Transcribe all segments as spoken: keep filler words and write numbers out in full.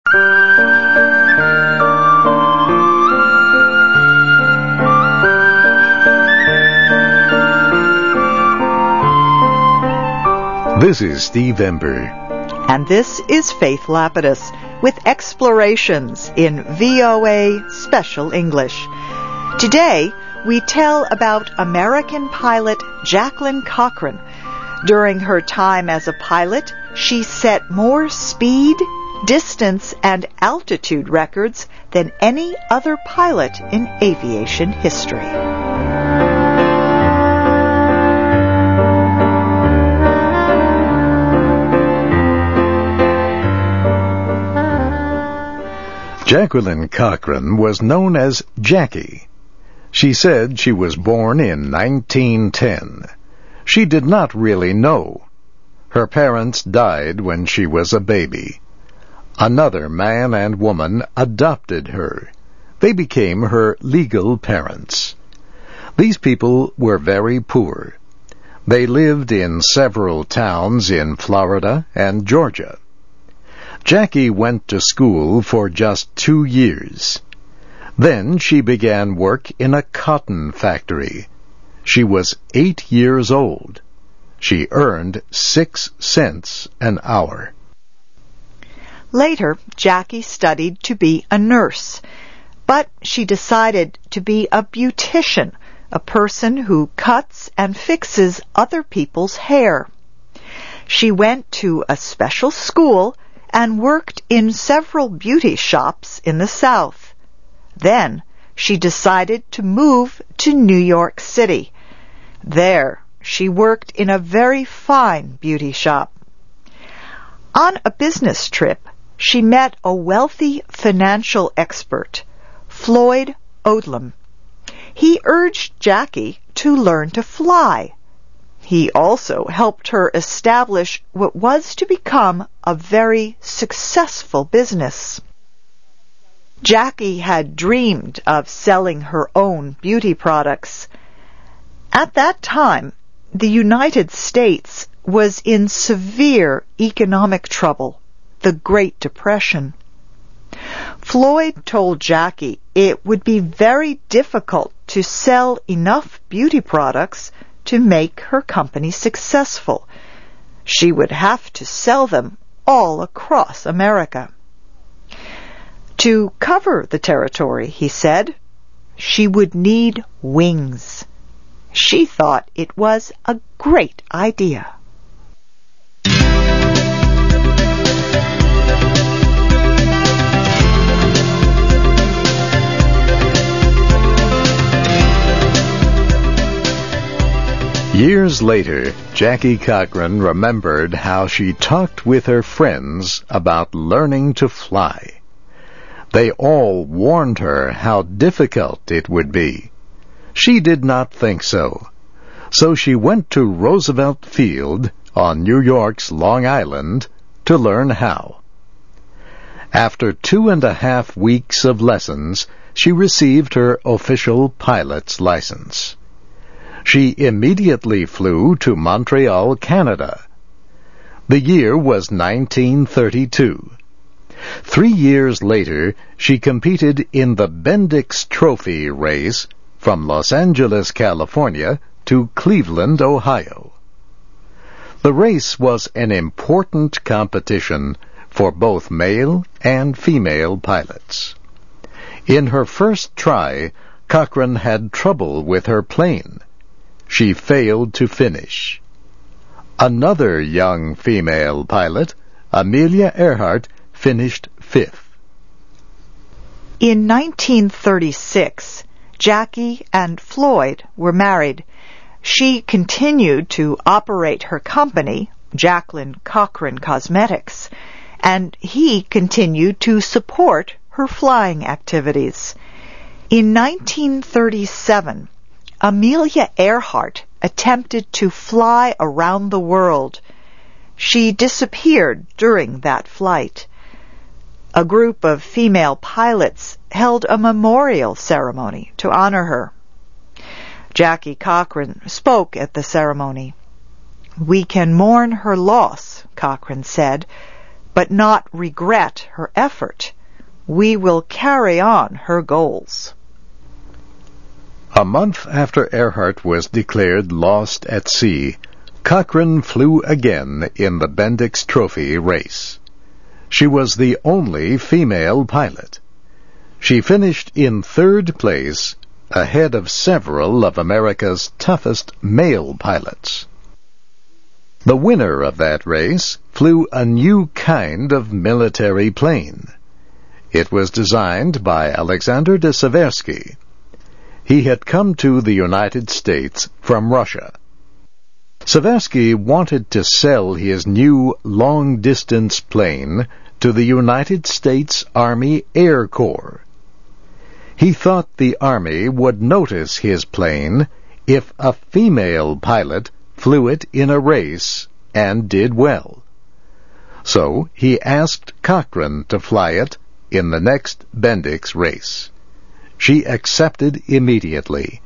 This is Steve Ember. And this is Faith Lapidus with Explorations in V O A Special English. Today, we tell about American pilot Jacqueline Cochran. During her time as a pilot, she set more speed, distance, and altitude records than any other pilot in aviation history. Jacqueline Cochran was known as Jackie. She said she was born in nineteen ten. She did not really know. Her parents died when she was a baby. Another man and woman adopted her. They became her legal parents. These people were very poor. They lived in several towns in Florida and Georgia. Jackie went to school for just two years. Then she began work in a cotton factory. She was eight years old. She earned six cents an hour. Later, Jackie studied to be a nurse, but she decided to be a beautician, a person who cuts and fixes other people's hair. She went to a special school and worked in several beauty shops in the South. Then she decided to move to New York City. There, she worked in a very fine beauty shop. On a business trip, she met a wealthy financial expert, Floyd Odlum. He urged Jackie to learn to fly. He also helped her establish what was to become a very successful business. Jackie had dreamed of selling her own beauty products. At that time, the United States was in severe economic trouble, the Great Depression. Floyd told Jackie it would be very difficult to sell enough beauty products to make her company successful. She would have to sell them all across America. To cover the territory, he said, she would need wings. She thought it was a great idea. Years later, Jackie Cochran remembered how she talked with her friends about learning to fly. They all warned her how difficult it would be. She did not think so. So she went to Roosevelt Field on New York's Long Island to learn how. After two and a half weeks of lessons, she received her official pilot's license. She immediately flew to Montreal, Canada. The year was nineteen thirty-two. Three years later, she competed in the Bendix Trophy race from Los Angeles, California to Cleveland, Ohio. The race was an important competition for both male and female pilots. In her first try, Cochran had trouble with her plane. She failed to finish. Another young female pilot, Amelia Earhart, finished fifth. In nineteen thirty-six, Jackie and Floyd were married. She continued to operate her company, Jacqueline Cochran Cosmetics, and he continued to support her flying activities. In nineteen thirty-seven, Amelia Earhart attempted to fly around the world. She disappeared during that flight. A group of female pilots held a memorial ceremony to honor her. Jackie Cochran spoke at the ceremony. "We can mourn her loss," Cochran said, but not regret her effort. We will carry on her goals. A month after Earhart was declared lost at sea, Cochran flew again in the Bendix Trophy race. She was the only female pilot. She finished in third place, ahead of several of America's toughest male pilots. The winner of that race flew a new kind of military plane. It was designed by Alexander de Seversky. He had come to the United States from Russia. Seversky wanted to sell his new long-distance plane to the United States Army Air Corps. He thought the Army would notice his plane if a female pilot flew it in a race and did well. So he asked Cochran to fly it in the next Bendix race. She accepted immediately.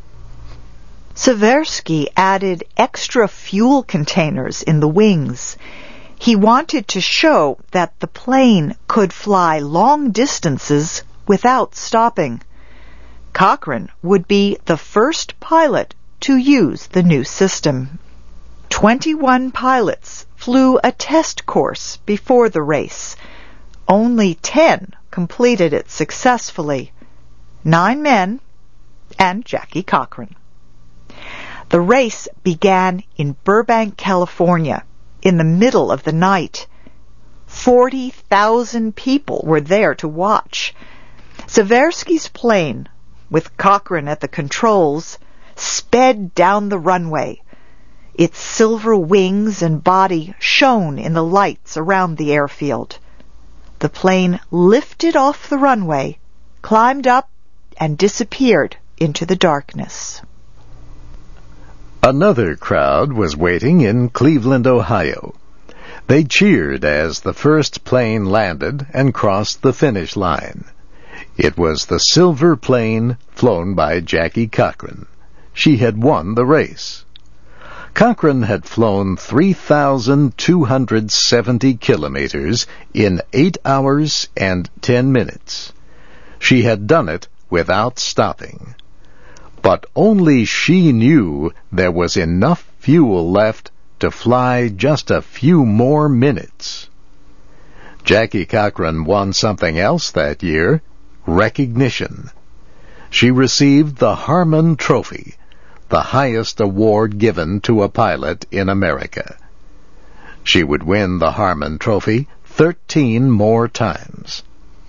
Seversky added extra fuel containers in the wings. He wanted to show that the plane could fly long distances without stopping. Cochran would be the first pilot to use the new system. Twenty-one pilots flew a test course before the race. Only ten completed it successfully. Nine men and Jackie Cochran. The race began in Burbank, California, in the middle of the night. Forty thousand people were there to watch. Seversky's plane, with Cochran at the controls, sped down the runway. Its silver wings and body shone in the lights around the airfield. The plane lifted off the runway, climbed up, and disappeared into the darkness. Another crowd was waiting in Cleveland, Ohio. They cheered as the first plane landed and crossed the finish line. It was the silver plane flown by Jackie Cochran. She had won the race. Cochran had flown three thousand two hundred seventy kilometers in eight hours and ten minutes. She had done it without stopping. But only she knew there was enough fuel left to fly just a few more minutes. Jackie Cochran won something else that year, recognition. She received the Harmon Trophy, the highest award given to a pilot in America. She would win the Harmon Trophy thirteen more times.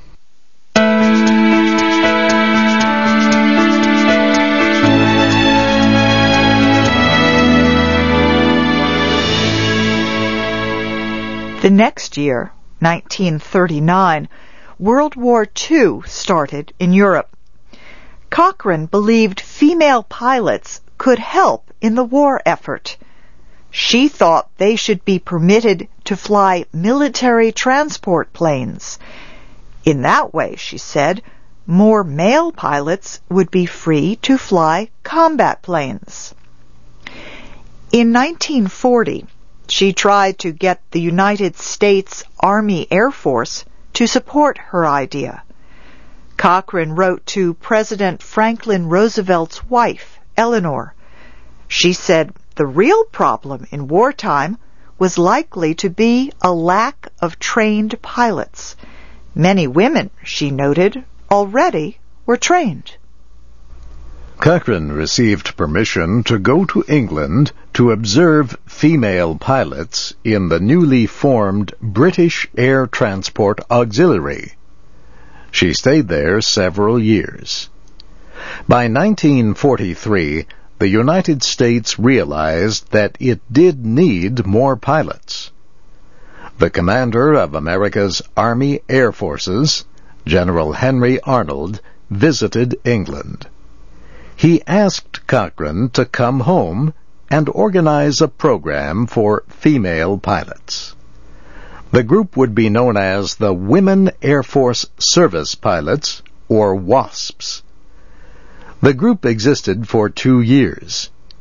The next year, nineteen thirty-nine, World War Two started in Europe. Cochran believed female pilots could help in the war effort. She thought they should be permitted to fly military transport planes. In that way, she said, more male pilots would be free to fly combat planes. In nineteen forty, she tried to get the United States Army Air Force to support her idea. Cochran wrote to President Franklin Roosevelt's wife, Eleanor. She said the real problem in wartime was likely to be a lack of trained pilots. Many women, she noted, already were trained. Cochran received permission to go to England to observe female pilots in the newly formed British Air Transport Auxiliary. She stayed there several years. By nineteen forty-three, the United States realized that it did need more pilots. The commander of America's Army Air Forces, General Henry Arnold, visited England. He asked Cochran to come home and organize a program for female pilots. The group would be known as the Women Air Force Service Pilots, or WASPs. The group existed for two years.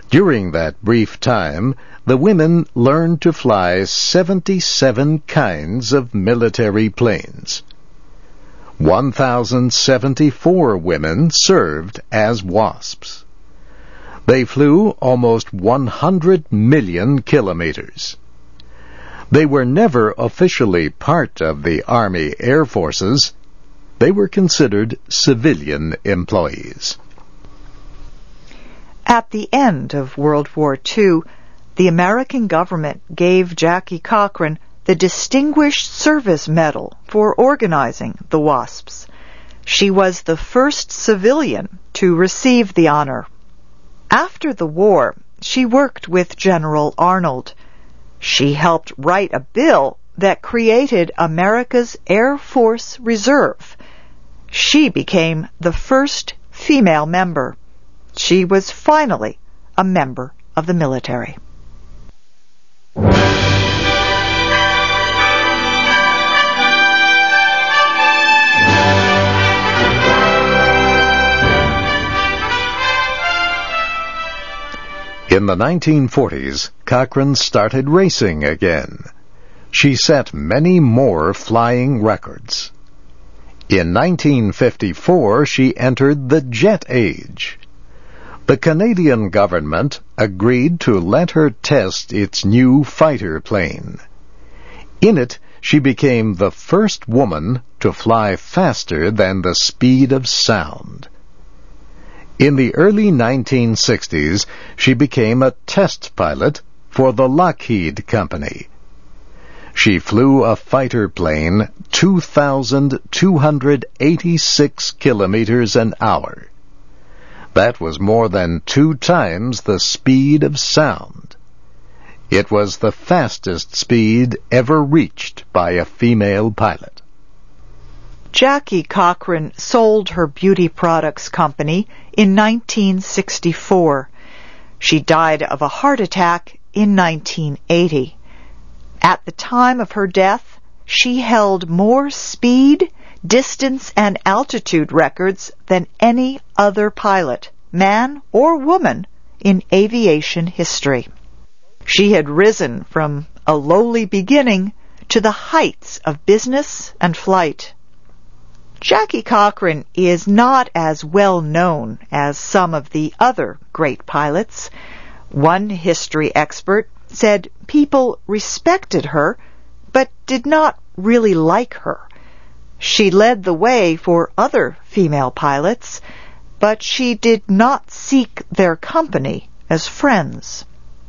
During that brief time, the women learned to fly seventy-seven kinds of military planes. one thousand seventy-four women served as WASPs. They flew almost one hundred million kilometers. They were never officially part of the Army Air Forces. They were considered civilian employees. At the end of World War Two, the American government gave Jackie Cochran the Distinguished Service Medal for organizing the WASPs. She was the first civilian to receive the honor. After the war, she worked with General Arnold. She helped write a bill that created America's Air Force Reserve. She became the first female member. She was finally a member of the military. In the nineteen forties, Cochran started racing again. She set many more flying records. In nineteen fifty-four, she entered the jet age. The Canadian government agreed to let her test its new fighter plane. In it, she became the first woman to fly faster than the speed of sound. In the early nineteen sixties, she became a test pilot for the Lockheed Company. She flew a fighter plane two thousand two hundred eighty-six kilometers an hour. That was more than two times the speed of sound. It was the fastest speed ever reached by a female pilot. Jackie Cochran sold her beauty products company in nineteen sixty-four. She died of a heart attack in nineteen eighty. At the time of her death, she held more speed, distance, and altitude records than any other pilot, man or woman, in aviation history. She had risen from a lowly beginning to the heights of business and flight. Jackie Cochran is not as well known as some of the other great pilots. One history expert said people respected her, but did not really like her. She led the way for other female pilots, but she did not seek their company as friends.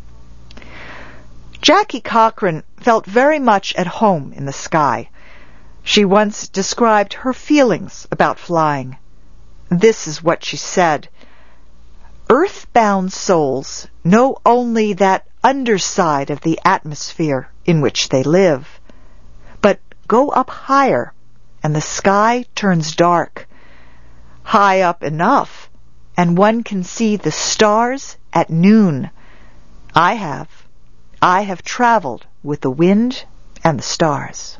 Jackie Cochran felt very much at home in the sky. She once described her feelings about flying. This is what she said: "Earthbound souls know only that underside of the atmosphere in which they live. But go up higher, and the sky turns dark. High up enough, and one can see the stars at noon. I have. I have traveled with the wind and the stars."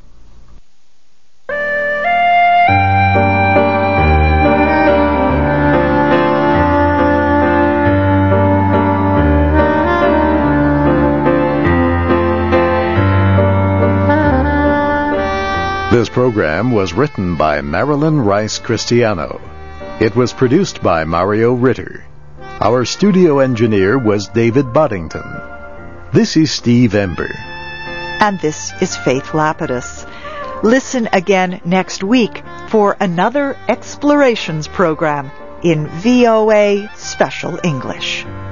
This program was written by Marilyn Rice Cristiano. It was produced by Mario Ritter. Our studio engineer was David Boddington. This is Steve Ember. And this is Faith Lapidus. Listen again next week for another Explorations program in V O A Special English.